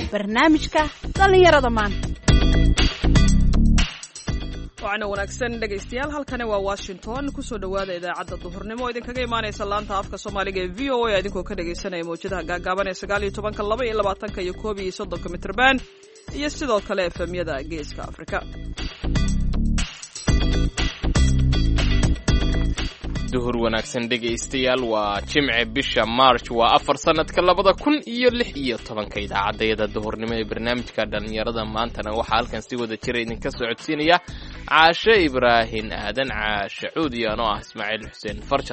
barnaamijka dhallinyarada maanta. waxaana wanaagsan dhegaystayaal halkani waa Washington kusoo dhawaada idaacadda duhurnimo oo idinkaga imaanaysa laanta afka Soomaaliga ee VOA idinkoo ka dhagaysanaya mowjadaha gaagaaban ee 19 iyo 20 iyo 30 mitir band iyo sidoo kale efemyada Geeska Afrika. duhur wanaagsan dhegaystayaal waa Jimce bisha March waa 4 sanadka 2016 idaacadda duhurnimo ee barnaamijka dhalinyarada maantana waxa halkan si wada jira idinka soo codsiinaya Caashe Ibraahin Aadan Caashe Cuudiyaan oo Ismaaciil Xuseen Farjar.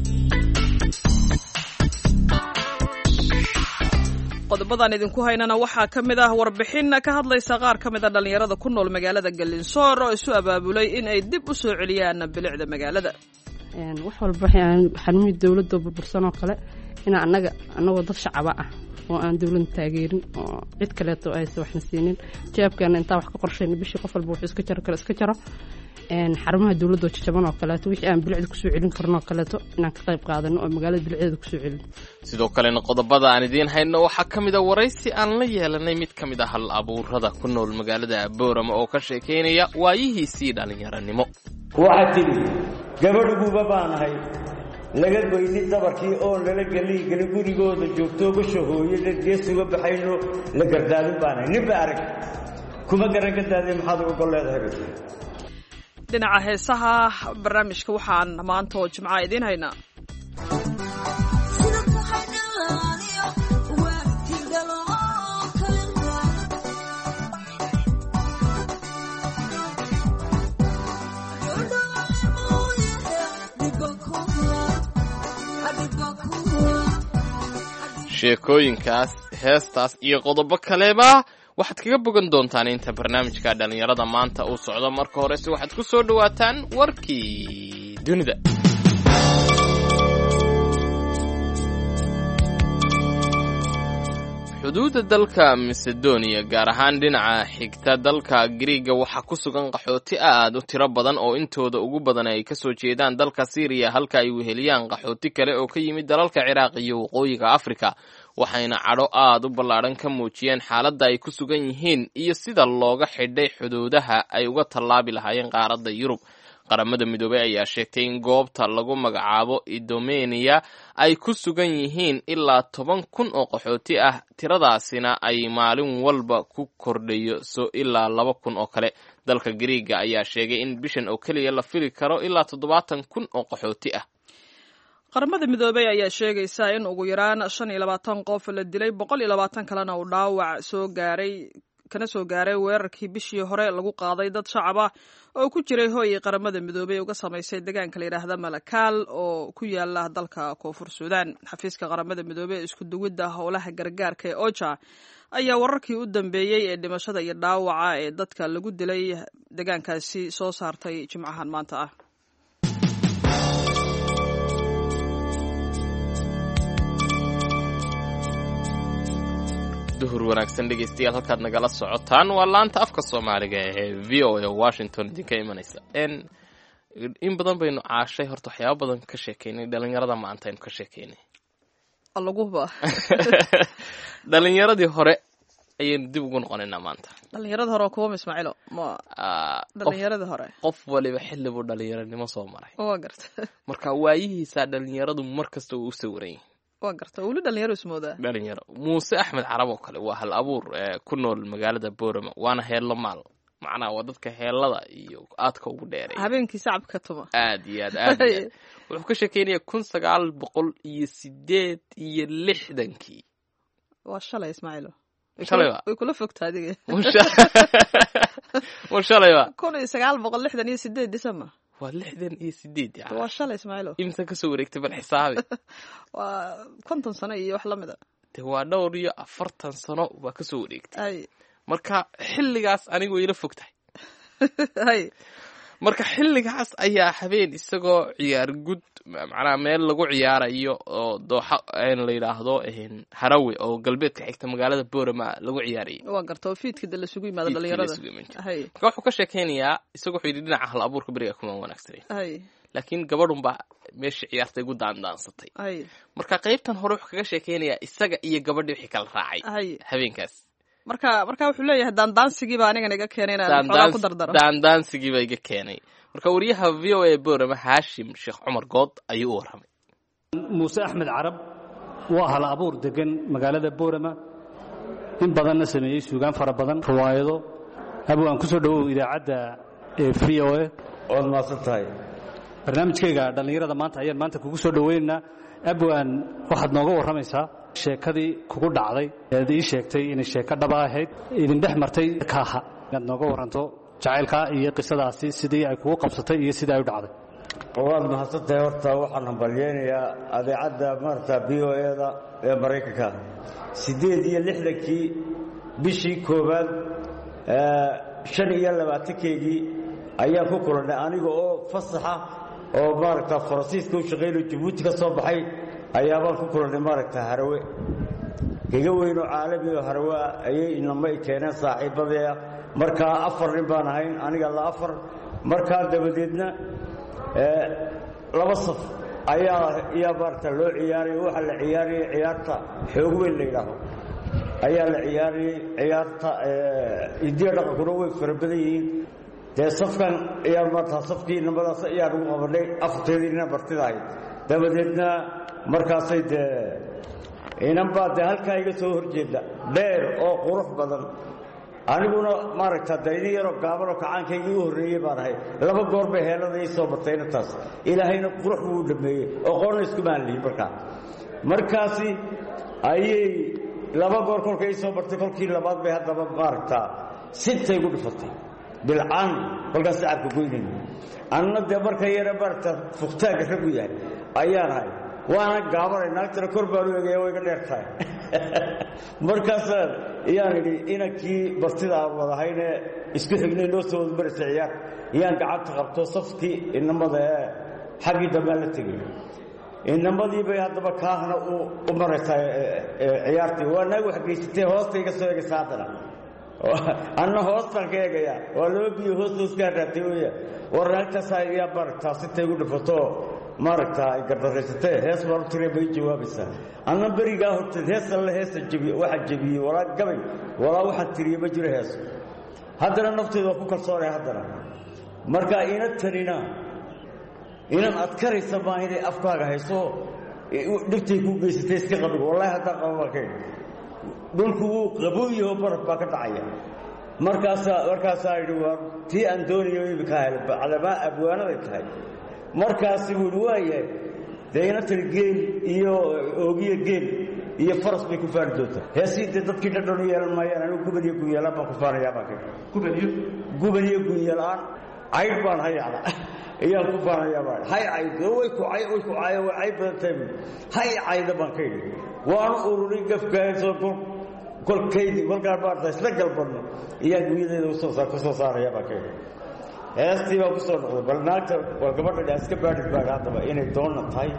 qodobadan idinku haynana waxaa ka mid ah warbixin ka hadlaysa qaar ka mid ah dhalinyarada ku nool magaalada Galinsoor oo isu abaabulay in ay dib u soo celiyaan bilicda magaalada. wax walba waxaan mid dawladda burbursan oo kale in anagoo dad shacab ah oo aan dawladda taageerin oo cid kale oo aysan wax siinin jeebkeena inta wax ka qorsheyn bishii qof walba wuxuu iska jaro xarumaha dawladda oo jaban oo kale wixii aan bilicda ku soo celin karno kale inaan ka qayb qaadano oo magaalada bilicdeeda ku soo celin. sidoo kale qodobada aan idin hayno waxa kamid ah waraysi aan la yeelanay mid kamid ah hal abuurada ku nool magaalada Boorama oo ka sheekeynaya waayihiisii dhalinyaranimo. waxaa tiri gabadhuba baanahay laga goynin dabarkii oo lala gelin gurigooda joogto gasho hooyada geesuga baxayno la gardaadin baanahay nin baa arag kuma garan gardaadin maxaad uga leedahay. dhinaca heesaha barnaamijka waxaan maanta oo Jimcaha idin haynaa sheekooyinkaas heestaas iyo qodobo kaleba waxaad kaga bogan doontaan inta barnaamijka dhalinyarada maanta uu socdo. marka hore si waxaad ku soo dhawaataan warkii dunida. xuduudda dalka Macedonia gaar ahaan dhinaca xigta dalka Greega waxa ku sugan qaxooti aad u tiro badan oo intooda ugu badan ay ka soo jeedaan dalka Syria halka ay weheliyaan qaxooti kale oo ka yimid dalalka Ciraaq iyo waqooyiga Afrika waxayna cadho aad u ballaaran ka muujiyeen xaaladda ay ku sugan yihiin iyo sida looga xidhay xuduudaha ay uga tallaabi lahaayeen qaaradda Yurub. qaramada midoobay ayaa sheegtay in goobta lagu magacaabo Idomenia ay ku sugan yihiin ilaa 10,000 oo qaxooti ah tiradaasina ay maalin walba ku kordhayo soo ilaa 2,000 oo kale. dalka Greega ayaa sheegay in bishan oo kaliya la fili karo ilaa 70,000 oo qaxooti ah. qaramada midoobay ayaa sheegaysa in ugu yaraan 25 qof la dilay 120 kalena uu dhaawac soo gaaray weerarkii bishii hore lagu qaaday dad shacab ah oo ku jiray hooy qaramada midoobay uga samaysay deegaanka la yiraahdo Malakal oo ku yaala dalka Koonfur Suudaan. xafiiska qaramada midoobay isku duwidda howlaha gargaarka ee OCHA ayaa wararkii u dambeeyay ee dhimashada iyo dhaawaca ee dadka lagu dilay deegaankaasi soo saartay Jimcahan maanta ah. duhur wanaagsan dhegaystayaal halkaad nagala socotaan waa laanta afka Soomaaliga ee VOA Washington idinka imanaysa. in badan baynu caashay horta waxyaabo badan ka sheekeynay dhalinyarada maanta aynu ka sheekeynay allaguba dhalinyaradii hore ayaynu dib ugu noqonaynaa maanta. dhalinyarada hore kuwa Ismaaciilo ma dhalinyarada hore qof waliba xilli buu dhalinyaranimo soo maray waa garta marka waayihiisa dhalinyaradu markasta uu u sawiran yahay waa garta wali dhalinyaro ismooda dhalinyaro. Muuse Axmed Carab oo kale waa hal abuur ku nool magaalada Boorama waana heello maal macnaa waa dadka heellada iyo aadka ugu dheeray habeenkii shacabka tuma aad wuxuu ka sheekeynaya 1968 waa shalay Ismaaciilo way kula fogtaa adiga shalay 1968 December waa 68 yani waa shalay Ismaaciilo imsa ka soo wareegtay bal xisaabi waa 50 sano iyo wax la mid ah waa dhowr iyo 40 sano waa ka soo wareegtay marka xilligaas anigu ila fogtahay marka xilligaas ayaa habeen isagoo ciyaar gud macnaa meel lagu ciyaarayo oo dooxa aan la yiraahdo Harawe oo galbeedka xigta magaalada Boorama lagu ciyaarayay waa garto fiidkii la isugu yimaado dhalinyarada marka wuxuu ka sheekeynayaa isagoo wuxuu dhinaca hal abuurka bariga kuma wanaagsanay laakiin gabadhun baa meesha ciyaartay ugu daandaansatay marka qaybtan hore wuxuu kaga sheekeynayaa isaga iyo gabadhii wixii kala raacay habeenkaas marka wuxuu leeyahay daandaansigii baa anigan iga keenay inaan xogaa ku dardaro daandaansigii baa iga keenay marka wariyaha v o a boorama haashim sheekh cumar good ayuu u warramay muuse axmed carab waa hal abuur degan magaalada boorama in badanna sameeyey suugaan fara badan riwaayado abwaan ku soo dhowow idaacadda v o a waad mahadsan tahay barnaamijkayga dhallinyarada maanta ayaan maanta kugu soo dhowaynaynaa abwaan waxaad nooga warramaysaa sheekadii kugu dhacday ead ii sheegtay inay sheeko dhaba ahayd idin dhex martay kaaha inaad nooga warranto jacaylkaa iyo qisadaasi sidii ay kugu qabsatay iyo sidii ay u dhacday waad mahadsan tahay horta waxaan hambalyeynayaa adeecadda maarata v o a-da ee maraykanka 8 bishii koowaad 25keygii ayaan ku kulannay aniga oo fasaxa oo maaragta faransiiska u shaqaynayo jabuuti ka soo baxay ayaabaan ku kulannay maaragta harawe gaga weyn oo caalami oo harawe ah ayay inama i keeneen saaxiibadeea markaa 4 nin baan ahayn aniga la 4 markaa dabadeedna 2 saf ayaa maaragta loo ciyaarayay waxa la ciyaarayay ciyaarta xoog weyn la yidhaaho ayaa la ciyaarayay ciyaarta hidiya dhaqankuna way fara badan yihiin dee safkan ayaa maarta safkii nambadaas ayaa lagu qabanay afarteediina martida ahayd dabadeedna markaasay dee inan baa dee halkaa iga soo horjeeda dheer oo qurux badan aniguna maaragta daydi yaroo gaaban oo kacaankaygii u horreeyey baan ahay 2 goor bay heelada ii soo batayna taas ilaahayna qurux buu dhameeyey oo qoonna iskumaan lihin markaasi ayay 2 goor kolka ii soo bartay kolkii labaad bay haddaba maaragta sintay gu dhifatay bilcaan kolkaas shacabka goynayna anna dee marka yara maaragta fuqtaaga ragu yahay ayaan ahay waana gaabanay naagtana kor baan u egaya way iga dheer tahay markaasaan iyaan idhi inankii bartida aan wadahayne isku xignay noo soo wadmaraysa ciyaar iyaan gacanta qabto safkii inamada ee xaggii dambaan la tegay inamadii bay haddaba kaahna u maraysaa ciyaartii waa naag wax geysatee hoosta iga soo egaysa haddana anna hoostaan ka eegayaa waa 2 biyo hooskaa raatay weya war naagtaasaa iyaa maaragtaa sintay igu dhifato maaragta ay gardaraysatee hees baan u tiriya bay jawaabaysaa anna berigaa horteed hees alle heesa waxa jebiyey walaa gabay walaa waxaan tiriye ma jiro hees haddana nafteeda waa ku kalsoonay haddana marka ina tanina inan adkaraysa maa inay afkaaga hayso dhibtay ku geysatay iska qabigo wallaahi haddaan qaba baan ka idhi dhulku wuu qabuuyaho baraf baa ka dhacaya markaasaa idhi waa tii aan doonayo imika helo calamaa abwaanaday tahay markaasi buu idhi waa yahay dee ina tiri geel iyo oogiyo geel iyo faras bay ku faani doontaa heesii dee dadkii dhadhan u yeelan maayaan anigu gubaniyo guuyeelaan baan ku faanayaa baan ka gubaniyo guuyeelaan caydh baan hayaala ayaan ku faanayaa baan hay cayd way ku caayo way cayd badan tahay buu hay cayda baan ka idhi waanu ururin gafkaasoo kolkaydii kolkaan maarta isla galbanno iyaan guuyadeeda ku soo saarayaa baan ka idhi heestii baa ku soo noqday bal naagta waa gabadha dhaa iska baadhid baa haddaba inay doonna tahay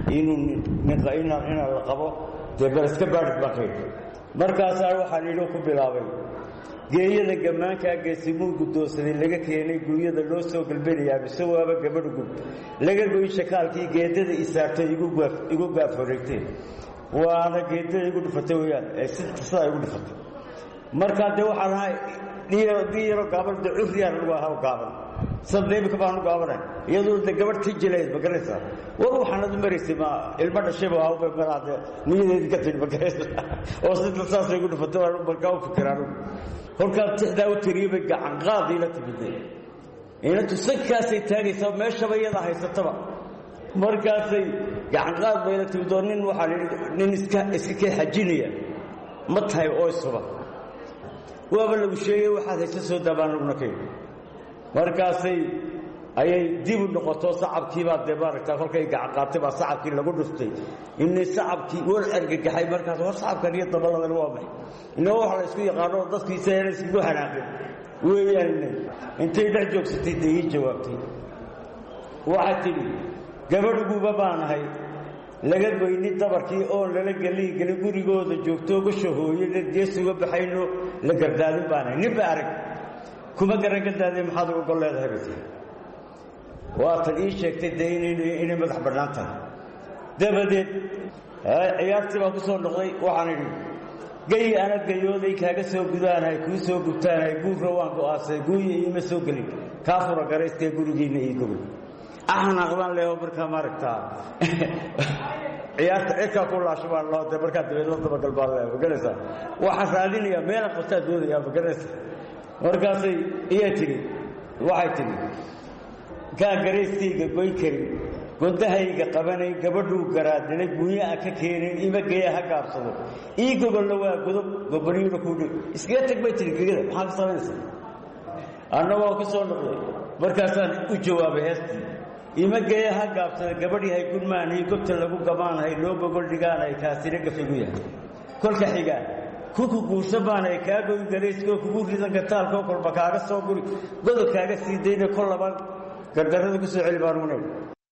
inaan la qabo dee bal iska baadhid baan ka idhi markaasaa waxaan idhi ku bilaabay geeyada gammaankaa geesimuu guddoonsaday laga keenay guryada loo soo galbanayaa mise waaba gabadh gub laga goy shakaalkii geedada isaartay igu gaaf horeegteen waana geedada igu dhifatay weyaan sidaa igu dhifatay markaa dee waxaan ahay dii yaroo gaaban dee cufriyaan lagu ahaa gaaban sabda imika baanu gaabanay iyadoo de gabadh ka jilayd magaraysaa war waxaanad maraysay ma ilmo dhashayba ahbay maraade niyadeedii ka tiri magaraysa oo sida saasay igu dhifatay waan markaa u fikiraan kolkaan tixdaa u tiriyey bay gacanqaadii la timidday inantu sankaasay taagaysaa meeshaba iyada haysataba markaasay gacanqaad bay la timid oo nin waxaa nin iska kee xajinaya ma tahay oo isuba waaba lagu sheegay waxaad haysa soo daabaan laguna ka yidhi markaasay ayay dib u noqoto sacabkiibaa dee maaragtaa kolkay gacan qaatay baa sacabkii lagu dhuftay inay sacabkii war argagaxay markaas war sacabkan iyo daballadan waa maxay inoo wax la isku yaqaano dadkiisa hela iskugu hanaaqin weeyaan intay dhex joogsatay dee ii jawaabtay waxaa tidhi gabadhiguba baan ahay laga goyni dabarkii oon lala gelin gurigooda joogto gasho hooyada geesuga baxayno la gardaadin baan ahay ninba arag kuma garan ka daaday maxaad uga gol leedahay bas waatan ii sheegtay dee inay madax bannaan tahay dabadeed ciyaartii baan ku soo noqday waxaan idhi gayi ana gayooday kaaga soo gudaanahay kuu soo gubtaanahay guurra waan go'aasay guuya iima soo gelin kaa fura garaystee gurigiinna ii gogol axnaqdan leho markaa maaragtaa ciyaarta cirkaa ku laasho baan loo de markaa dabeed la dabagal baan leeha maganaysaa waxaan raadinayaa meelan qabtaa doodayaa maganaysaa markaasay iyaa tiri waxay tiri kaa garaystayga goyn karin gondahayga qabanay gabadhuu garaadnilay guunyaa ka keenin ima geeya ha gaabsado ii gogolla waa godob goboliyuuna kuu dhig iskaga tag bay tiri gegada maxaa ka samaynaysaa annagoo ka soo noqday markaasaan u jawaabay heestii ima geeya ha gaabsada gabadhii gudmaanay gobta lagu gamaanahay loo gogol dhigaanay kaasina gafigu yahay kolka xigaa kuku guursan baanay kaa goyn garayskoo kugu ridan gataalkoo kolba kaaga soo guri godob kaaga sii dayna kol laban gardarrada ku soo celi baan unay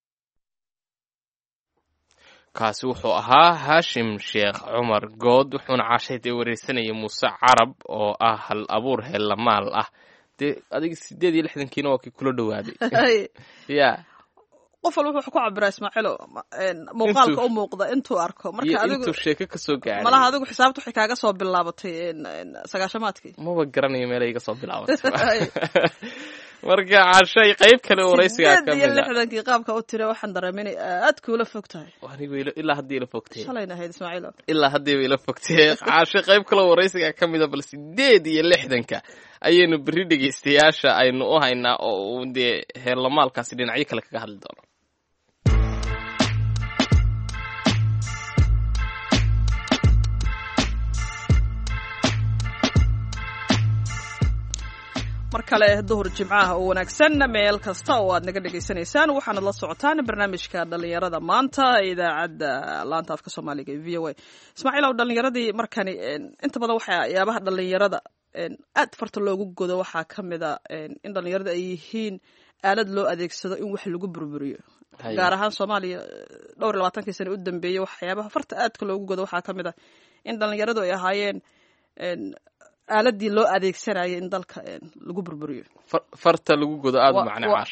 kaasi wuxuu ahaa haashim sheekh cumar good wuxuuna caashay dee wareysanaya muuse carab oo ah hal abuur heellamaal ah dee adiga 68kiina waa kii kula dhawaaday ya qof walba wuxuu ku cabiraa Ismaaciilo muuqaalka u muuqda intuu arko marka adigu intuu sheeko ka soo gaaray malaha adigu xisaabtu waxay kaaga soo bilaabatay sagaashamaadkii ma garanayo meel ay ka soo bilaabatay marka caashay qayb kale wareysiga ka mid ah 60kii qaabka u tira waxaan dareeminay aad kula fogtahay anigu ilaa hadii la fogtay shalayna hayd Ismaaciilo ilaa hadii la fogtay caashay qayb kale wareysiga ka mid ah bal 68ka ayaynu bari dhageystayaasha aynu u haynaa oo dee heerlamaalkaasi dhinacyo kale kaga hadli doono mar kale duhur jimcaha oo wanaagsan meel kasta oo aad naga dhageysanaysaan waxaanad la socotaan barnaamijka dhalinyarada maanta ee idaacadda laanta afka soomaaliga ee VOA Ismaaciil dhalinyaradii markani inta badan waxyaabaha dhalinyarada aad farta loogu godo waxaa ka mid ah in dhalinyarada ay yihiin aalad loo adeegsado in wax lagu burburiyo gaar ahaan Soomaaliya 22 sano u dambeeyay waxyaabaha farta aadka loogu godo waxaa ka mid ah in dhalinyaradu ay ahaayeen aaladii loo adeegsanayay in dalka lagu burburiyo farta lagu godo aad macna caash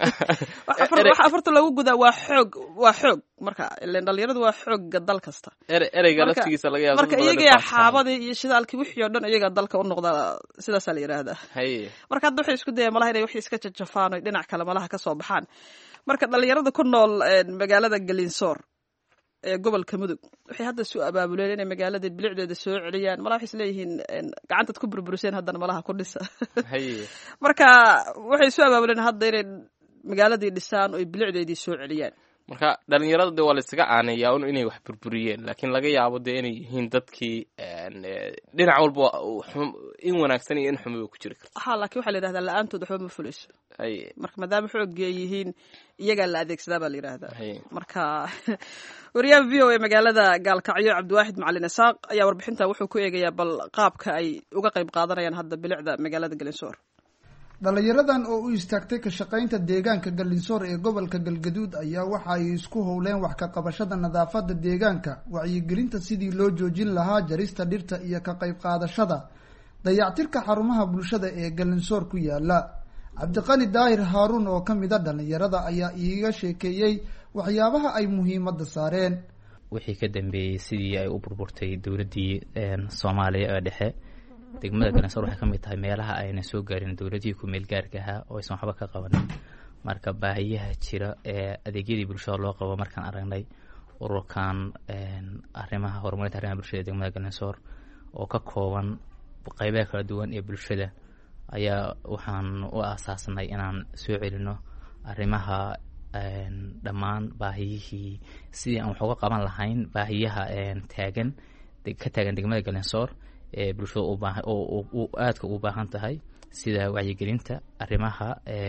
waxa farta lagu godo waa xoog marka ileen dhalinyaradu waa xoog dal kasta ereyga laftigiisa laga yaabo marka iyaga xaabadii iyo shidaalkii wixii oo dhan iyaga dalka u noqda sidaas la yiraahdaa marka hadda waxay isku dayeen malaha inay wixii iska jajafaan oo dhinac kale malaha ka soo baxaan marka dhalinyarada ku nool magaalada Galinsoor ee gobolka Mudug waxay hadda soo abaabuleen inay magaalada bilicdeeda soo celiyaan malaha waxay leeyihiin gacanta ku burburiseen haddana malaha ku dhisa marka waxay soo abaabuleen hadda inay magaaladii dhisaan oo bilicdeedii soo celiyaan marka dhalinyarada waa la isaga aaneeyaa inay wax burburiyeen laakiin laga yaabo de inay yihiin dadkii dhinac walba in wanaagsan iyo in xun ku jiri karto laakiin waxa la yiraahdaa la'aantood waxba ma fulayso marka maadaama xoog yihiin iyaga la adeegsadaa baa la yiraahdaa marka wariyaha VOA magaalada Gaalkacyo Cabdiwaahid Macalin Isaaq ayaa warbixinta wuxuu ku eegayaa bal qaabka ay uga qayb qaadanayaan hadda bilicda magaalada Galinsoor dhalinyaradan oo u istaagtay ka shaqaynta deegaanka Galinsoor ee gobolka Galgaduud ayaa waxa ay isku howleen wax ka qabashada nadaafadda deegaanka wacyigelinta sidii loo joojin lahaa jarista dhirta iyo ka qayb qaadashada dayactirka xarumaha bulshada ee Galinsoor ku yaala Cabdiqani Daahir Haarun oo ka mid ah dhalinyarada ayaa iiga sheekeeyay waxyaabaha ay muhiimadda saareen wixii ka dambeeyay sidii ay u burburtay dawladdii Soomaaliya ee dhexe degmada Galinsoor waxay ka mid tahay meelaha ayna soo gaarin dawladii ku meel gaarka ah oo aysan waxba ka qabanin marka baahiyaha jira ee adeegyadii bulshada loo qabo markaan aragnay ururkan arrimaha horumarinta arrimaha bulshada degmada Galinsoor oo ka kooban qaybaha kala duwan ee bulshada ayaa waxaan u aasaasnay inaan soo celino arrimaha dhammaan baahiyihii sidii aan wax uga qaban lahayn baahiyaha taagan degmada Galinsoor ee bulshada u aadka u baahan tahay sida wacyigelinta arrimaha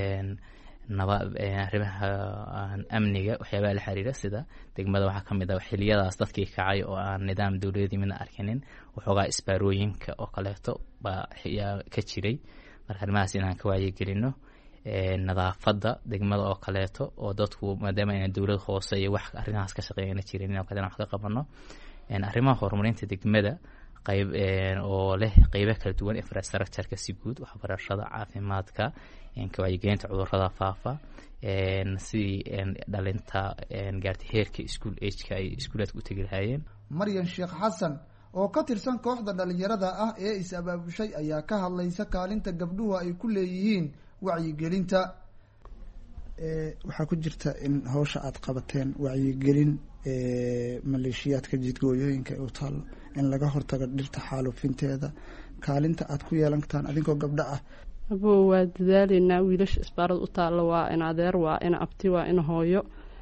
arrimaha amniga waxyaabaha la xiriira sida degmada waxaa ka mid ah xilliyadaas dadkii kacay oo aan nidaam dawladeed midna arkinin waxoogaa isbaarooyinka oo kaleeto baa ka jiray marka arrimahaas inaan ka wacyigelino nadaafadda degmada oo kaleeto oo dadku maadaama ayna dawlad hoose iyo wax arrimahaas ka shaqeeyana jirin inaan wax ka qabano arrimaha horumarinta degmada qayb oo leh qaybo kala duwan infrastructure-ka si guud waxbarashada caafimaadka ka wacyigelinta cudurrada faafa sidii dhalinta gaartay heerka school age-ka ay iskuulaadka u tegi lahaayeen Maryan Sheekh Xasan oo ka tirsan kooxda dhalinyarada ah ee is-abaabushay ayaa ka hadlaysa kaalinta gabdhuhu ay ku leeyihiin wacyigelinta. waxaa ku jirta in hawsha aada qabateen wacyigelin maleeshiyaadka jidgooyooyinka u taalo in laga hortago dhirta xaalufinteeda, kaalinta aada ku yeelan kartaan adinkoo gabdho ah. abo waa dadaaleynaa, wiilasha isbaarada u taalo waa in adeer, waa in abti, waa in hooyo.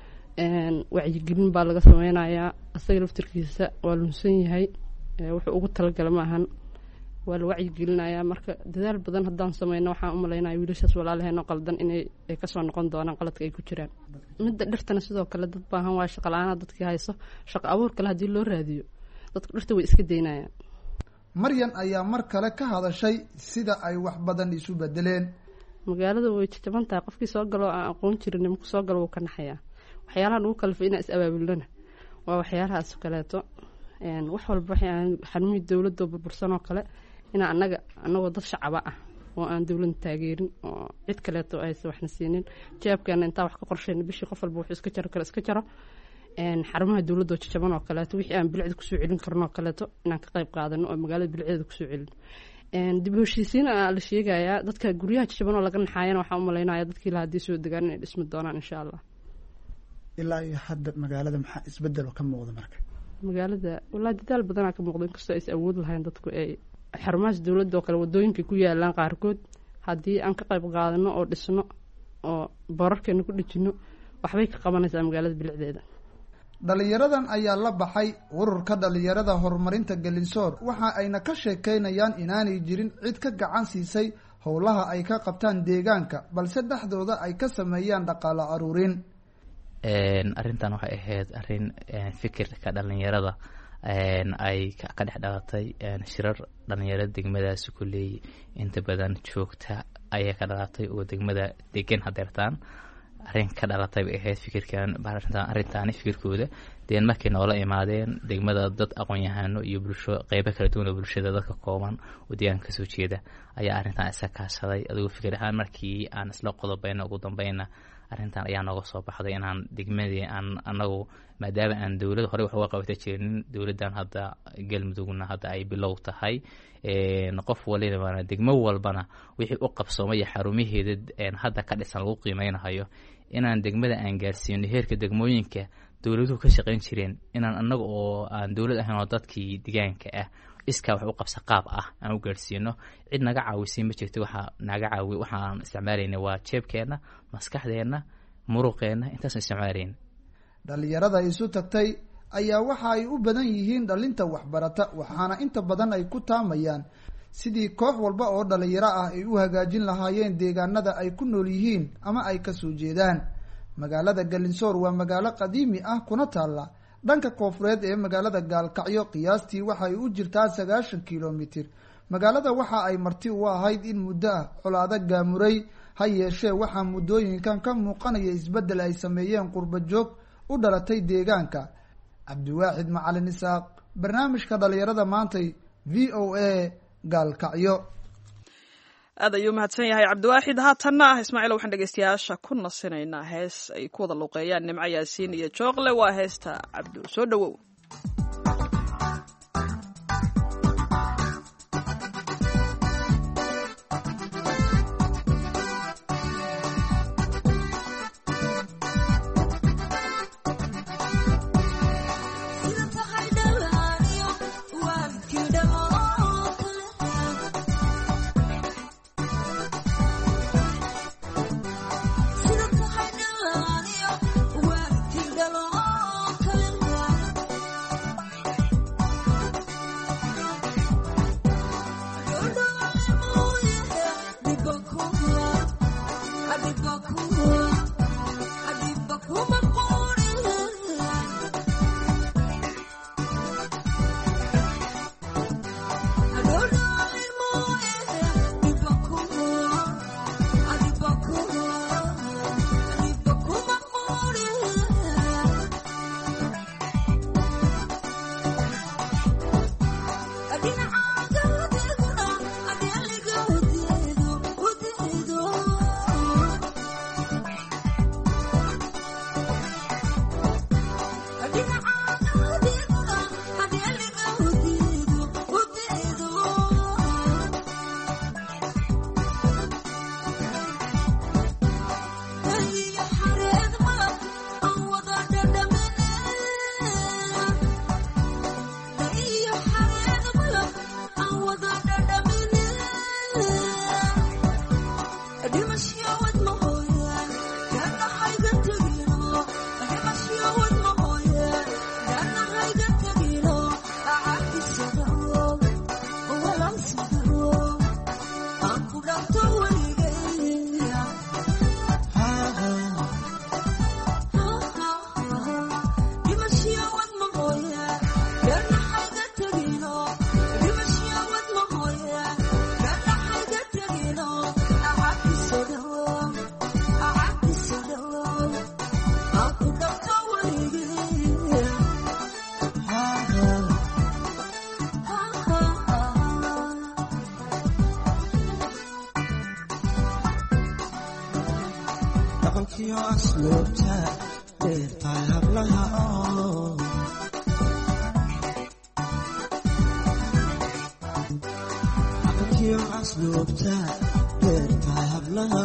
wacyigelin baa laga sameynayaa, asaga laftirkiisa waa lunsan yahay, wuxuu ugu talagala maahan, waa la wacyigelinayaa. marka dadaal badan haddaan sameyno waxaan umalaynaya wiilashaas walaalaheenoo qaldan inay kasoo noqon doonaan qaladka ay ku jiraan. midda dhirtana sidoo kale dad baahan waa shaqa la-aana dadkii hayso, shaqo abuur kale haddii loo raadiyo dadku dhirta way iska daynayaan. maryan ayaa mar kale ka hadashay sida ay wax badan isu bedeleen. magaalada way jajaban tahay, qofkii soo galo aan aqoon jirin markuu soo galo wuu ka naxayaa. waxyaalaha ugu kalafay inaan is-abaabulnana waa waxyaalahaas kaleeto. wax walba xanuunii dowladoo burbursan oo kale inaa anagoo dad shacaba ah oo aan dowladda taageerin oo cid kaleeto aysan waxna siinin, jawaabkeena intaa wax ka qorshayna bishii qof walba wuxuu iska jaro kale iska jaro. xarumaha dowladda oo jajaban oo kaleeto wixii aan bilicda kusoo celin karno oo kaleeto inaan ka qayb qaadano oo magaalada bilicdeeda kusoo celin. dib u heshiisiin la sheegayaa, dadka guryaha jajaban oo laga naxaayana waxaan umalaynaya dadkii la haddii soo degaan inay dhismi doonaan insha allah. ilaa iyo hadda magaalada maxaa isbedel ka muuqda? marka magaalada wallaahi dadaal badanaa ka muuqda, inkastoo aysan awood lahayn dadku ay xarumahaas dowladda oo kale wadooyinkay ku yaalaan qaarkood haddii aan ka qayb qaadano oo dhisno oo boorarkeena ku dhejino waxbay ka qabanaysaa magaalada bilicdeeda. dhalinyaradan ayaa la baxay ururka dhalinyarada horumarinta Gelinsoor, waxa ayna ka sheekeynayaan inaanay jirin cid ka gacan siisay howlaha ay ka qabtaan deegaanka, balse dhexdooda ay ka sameeyaan dhaqaale aruurin. arrintan waxay ahayd arrin fikirka dhalinyarada ay ka dhex dhalatay shirar dhalinyarada degmadaasi kuleey inta badan joogta ayay ka dhalatay oo degmada degan hadeertaan arrin ka dhalatay bay ahayd fikirkan arrintaani fikirkooda deen markay noola imaadeen degmada dad aqoon-yahano iyo bulsho qeybo kala duwan oo bulshada dadka kooban oo deegaanka kasoo jeeda ayaa arrintan isa kaashaday. adigoo fikir ahaan markii aan isla qodobayna ugu dambayna arrintan ayaa nooga soo baxday inaan degmadii aan anagu maadaama aan dowladda hore wax uga qabata jirinin, dowladdan hadda galmudugna hadda ay bilow tahay, qof walibana degmo walbana wixii u qabsoomaya xarumaheeda hadda ka dhisan lagu qiimeynayo inaan degmada aan gaarsiino heerka degmooyinka dowladuhu ka shaqeyn jireen, inaan anaga oo aan dowlad ahayn oo dadkii deegaanka ah iskaa wax u qabsa qaab ah aan u gaarsiino. cid naga caawisay ma jirto, waxaan isticmaalayna waa jeebkeena, maskaxdeena, muruqeena, intaas isticmaalayna. dhalinyarada isu tagtay ayaa waxa ay u badan yihiin dhalinta waxbarata, waxaana inta badan ay ku taamayaan sidii koox walba oo dhalinyaro ah ay u hagaajin lahaayeen deegaanada ay ku nool yihiin ama ay kasoo jeedaan. magaalada Gelinsoor waa magaalo qadiimi ah kuna taalla dhanka koonfureed ee magaalada Gaalkacyo, qiyaastii waxay u jirtaa 90 kilomitir. magaalada waxa ay marti u ahayd in muddo ah colaado gaamuray, ha yeeshee waxaa muddooyinkan ka muuqanaya isbeddel ay sameeyeen qurba joog u dhalatay deegaanka. cabdiwaaxid macalin isaaq, barnaamijka dhalinyarada maantay, VOA Gaalkacyo. aad ayuu mahadsan yahay cabdiwaaxid. haatanna ismaaciil waxaan dhegeystayaasha ku nasinaynaa hees ay ku wada luuqeeyaan nimco yaasiin iyo jooqle. waa heesta cabdu, soo dhawow. habkiyo asluubta dheertahay hablaha habkiyo asluubta dheertahay hablaha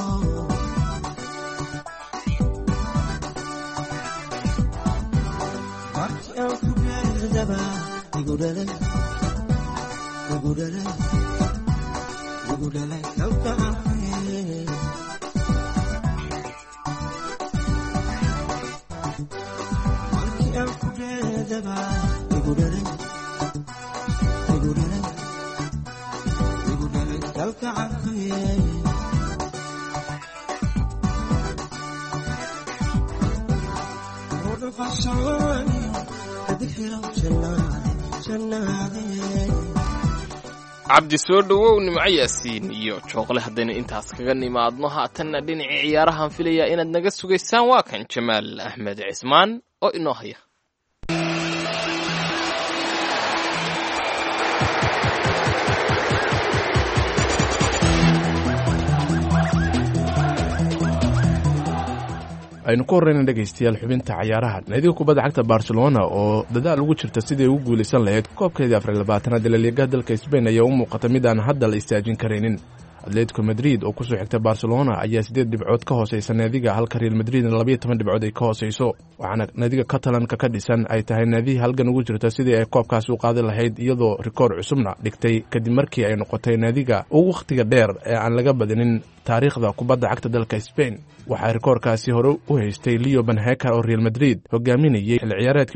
markii aan ku beerdaba igu dhalay kalgacalkay markii aan ku beerdaba igu dhalay kalgacalkay cabdi soo dhowow nimco yaasiin iyo jooqle haddaynu intaas kaga nimaadno haatanna dhinacii ciyaarahan filayaa inaad naga sugaysaan waa kan jamaal axmed cismaan oo inoo haya aynu ku horreyna dhegaystayaal xubinta cayaaraha naadiga kubadda cagta barcelona oo dadaal ugu jirta sidii ugu guulaysan lahayd koobkeedii afar-iyo-labaatanaad ee laliigaha dalka Spain ayaa u muuqata mid aan hadda la istaajin karaynin. Atletico Madrid oo ku soo xigta Barcelona ayaa 8 dhibcood ka hooseysa naadiga halka Real Madrid 12 dhibcood ay ka hooseyso, waxaana naadiga Catalan-ka ka dhisan ay tahay naadi halgan ugu jirta sidii ay koobkaas u qaadi lahayd iyadoo rikoor cusubna dhigtay kadib markii ay noqotay naadiga ugu waqtiga dheer ee aan laga badinin taariikhda kubadda cagta dalka Spain. waxaa rikoorkaasi hore u haystay Leo Benhaker oo Real Madrid hogaaminayay xilli ciyaareedkii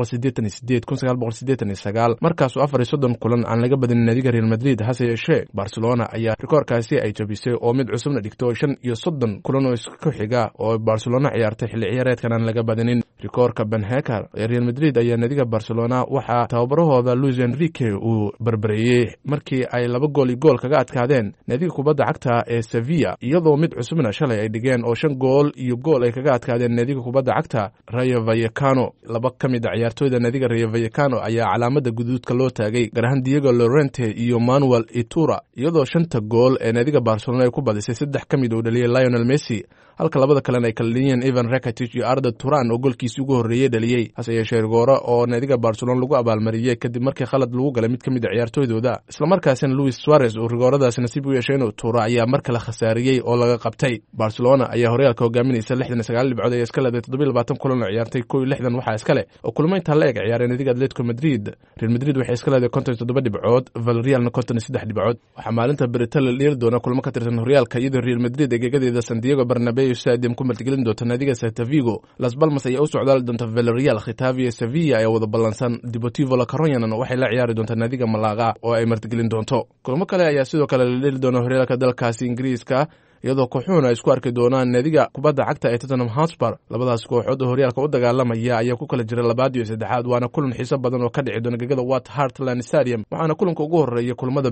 1988-1989 markaasoo 34 kulan aan laga badinin naadiga Real Madrid. hase yeeshee Barcelona ayaa rikoorkaasi ay jabisay oo mid cusubna dhigto 35 kulan oo isku xiga oo Barcelona ciyaartay xilli ciyaareedkan aan laga badinin. rikoorka Benhaker ee Real Madrid ayaa naadiga Barcelona waxaa tababarahooda Luis Enrique uu barbareeyay markii ay 2 gool iyo gool kaga adkaadeen naadiga kubadda cagta ee Sevilla, iyadoo mid cusubna shalay ay dhigeen oo 5 gool iyo gool ay kaga adkaadeen naadiga kubadda cagta Rayo Vallecano. laba ka mid ah ciyaartooyda naadiga Rayo Vallecano ayaa calaamada guduudka loo taagay, gaar ahaan Diego Llorente iyo Manuel Iturra, iyadoo 5 gool ee naadiga Barcelona ay ku badisay 3 ka mid oo dhaliyay Lionel Messi, halka labada kalena ay kala dhaliyeen Ivan Rakitic iyo Arda Turan oo goolkiisii ugu horreeyay dhaliyay. hase yeeshee goora oo naadiga Barcelona lagu abaalmariyay kadib markii khalad lagu galay mid ka mid ah ciyaartooydooda, isla markaasina Luis Suarez oo rigooradaas nasiib u yeeshay inuu Tuura ayaa mar kale khasaariyay oo laga qabtay. Barcelona ayaa horyaalka hogaaminaysa 69 dhibcood ay iska leedahay 27 kulan oo ciyaartay 61 waxa iska leh oo kulmaynta la eg ciyaareen naadiga Atletico Madrid. Real Madrid waxay iska leedahay 57 dhibcood, Villarreal 53 dhibcood. waxaa maalinta Berito la dhiri doona kulmo ka tirsan horyaalka iyadoo Real Madrid ay gegadeeda Santiago Bernabeu Stadium ku martigelin doonta naadiga Celta Vigo. Las Palmas ayaa u socdaal doonta Villarreal, Getafe iyo Sevilla ayaa wada ballansan. Deportivo La Coruña waxay la ciyaari doonta naadiga Malaga oo ay martigelin doonto. kulmo kale ayaa sidoo kale la dhiri doona horyaalka dalkaasi Ingiriiska, iyadoo kooxuhuna ay isku arki doonaan naadiga kubadda cagta ee Tottenham Hotspur. labadaas kooxood oo horyaalka u dagaalamaya ayaa ku kala jira labaad iyo saddexaad, waana kulan xiiso badan oo ka dhici doona gegada White Hart Lane Stadium, waxaana kulanka ugu horeeya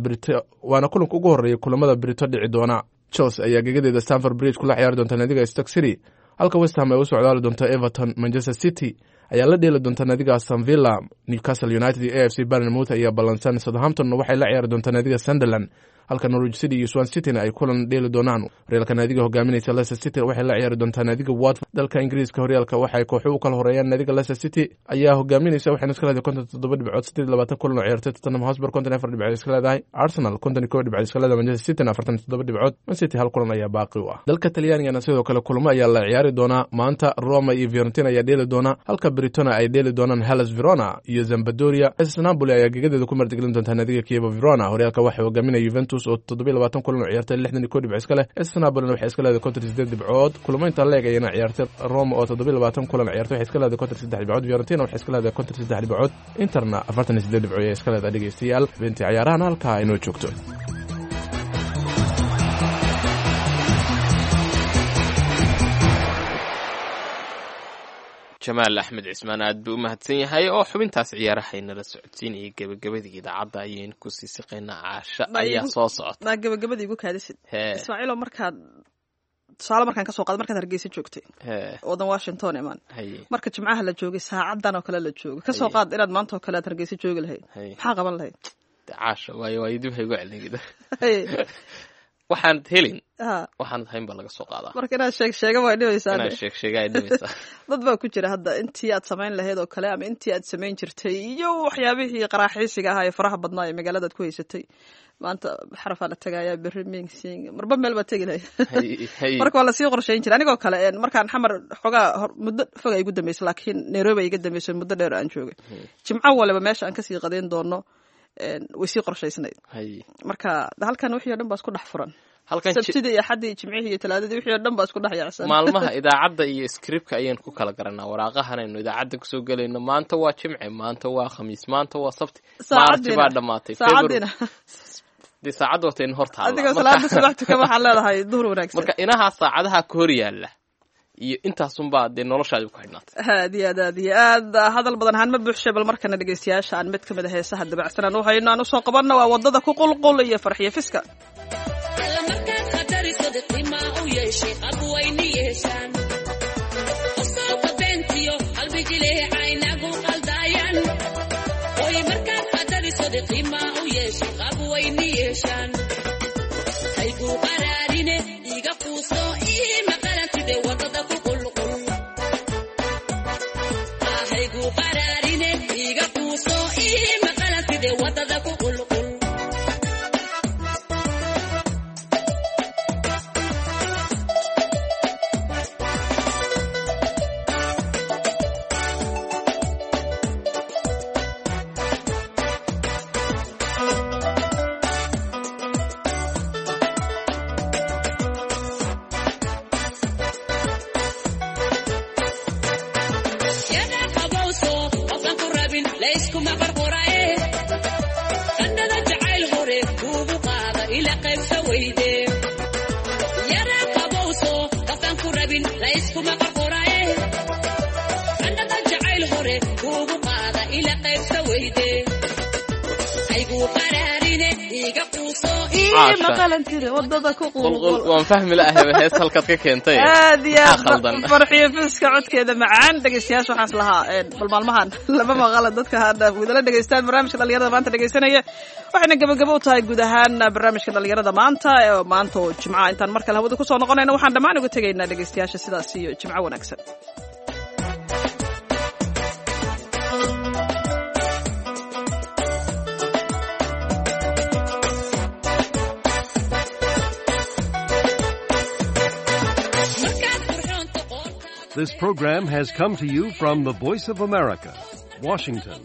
kulamada Berito dhici doona. Chelsea ayaa gegadeeda Stamford Bridge kula ciyaari doonta naadiga Stoke City, halka West Ham ay u socdaali doonto Everton. Manchester City ayaa la dheeli doonta naadiga Aston Villa. Newcastle United iyo AFC Bournemouth ayaa ballansan. Southampton waxay la ciyaari doonta naadiga Sunderland, halka Norwich City iyo Swansea City ay kulan dheeli doonaan. horyaalka naadiga hogaaminaysa Leicester City waxay la ciyaari doontaa naadiga Watford. dalka Ingiriiska horyaalka waxay kooxuhu u kala horeeyaan. naadiga Leicester City ayaa hogaaminaysa waxayna iska leedahay 57 dhibcood, 28 kulan oo ciyaartay. Tottenham Hotspur 54 dhibcood iska leedahay. Arsenal 51 dhibcood iska leedahay. Manchester City 47 dhibcood. Man City hal kulan ayaa baaqi u ah. dalka Talyaaniga sidoo kale kulamo ayaa la ciyaari doonaa. maanta Roma iyo Fiorentina ayaa dheeli doona, halka Britona ay dheeli doonaan Hellas Verona iyo Sampdoria. Napoli ayaa gegadeeda ku martigelin doonta naadiga Chievo Verona. horyaalka waxaa hogaaminaya Juventus oo 27 kulan oo ciyaartay 61 dhibcood iska leh. Napoli waxay iska leedahay 58 dhibcood. kulmaynta leeg ayana ciyaartay Roma oo 27 kulan ciyaartay waxay iska leedahay 53 dhibcood. Fiorentina waxay iska leedahay 53 dhibcood. Interna 48 dhibcood ay iska leedahay. dhageystayaal xubintii ciyaarahan halka inoo joogto. jamaal axmed cismaan aad buu u mahadsan yahay oo xubintaas ciyaarahaynala socodsiinayay. gabagabadii idaacadda ayaynu ku sii siqaynaa. caasha ayaa soo socota. maa gabagabadii igu kaadisid ismaaciilo markaad tusaale markaan kasoo qaada markaad Hargeysa joogtay wadan Washington imaan marka jimcaha la joogay saacadan oo kale la joogay kasoo qaad inaad maanta oo kale Hargeysa joogi lahayd maxaa qaban lahayd? caasha waayo dib hay ugu celinayda waxaan helin waxaan hayn baa laga soo qaadaa marka inaad sheega way dhibaysaa inaad sheega ay dhibaysaa dad baa ku jira hadda intii aad samayn lahayd oo kale ama intii aad samayn jirtay iyo waxyaabihii qaraaxiisiga ahaa ee faraha badnaa ee magaaladaad ku haysatay maanta xarafaa la tagaayaa berri mingsing marba meel baa tegi lahayd marka waa lasii qorshayn jira anigoo kale markaan xamar xoogaa muddo fog ay igu dambeysay laakiin nairobi ay iga dambeysay muddo dheer aan joogay jimco waliba meesha aan kasii qadayn doono way sii qorshaysnayd marka halkan wixii o dhan baa isku dhex furan sabtidii iyo axaddii jimcihii iyo talaadadii wixii o dhan baa isku dhex yaacsan maalmaha idaacadda iyo scriptka ayaan ku kala garanaa waraaqahanaynu idaacadda kusoo gelayno maanta waa jimce maanta waa khamiis maanta waa sabti maarti baa dhammaatay saacaddiina dee saacad wataynu hortaala adigoo salaada subax tuka waxaad leedahay duhur wanaagsan marka inahaa saacadaha ka hor yaalla iyo intaasunbaa dee noloshaadi ku xidhnaatay aad iyo aad hadal badan ahaan ma buuxshay bal markana dhegeystayaasha aan mid ka mid a heesaha dabacsanaan u hayno aan usoo qabanno waa waddada ku qulqul iyo farxiyo fiska waan fahmi lahay hees halkaad ka keentay aad iyo aad farxiyo fiska codkeeda macaan dhegeystayaasha waxaas lahaa bal maalmahan lama maqala dadka hadda gudala dhegeystaan barnaamijka dhalinyarada maanta dhegeysanaya waxayna gabagabo u tahay guud ahaan barnaamijka dhalinyarada maanta oo jimcaha intaan mar kale hawada kusoo noqonayna waxaan dhammaan uga tegaynaa dhegeystayaasha sidaas iyo jimco wanaagsan. This program has come to you from the Voice of America, Washington.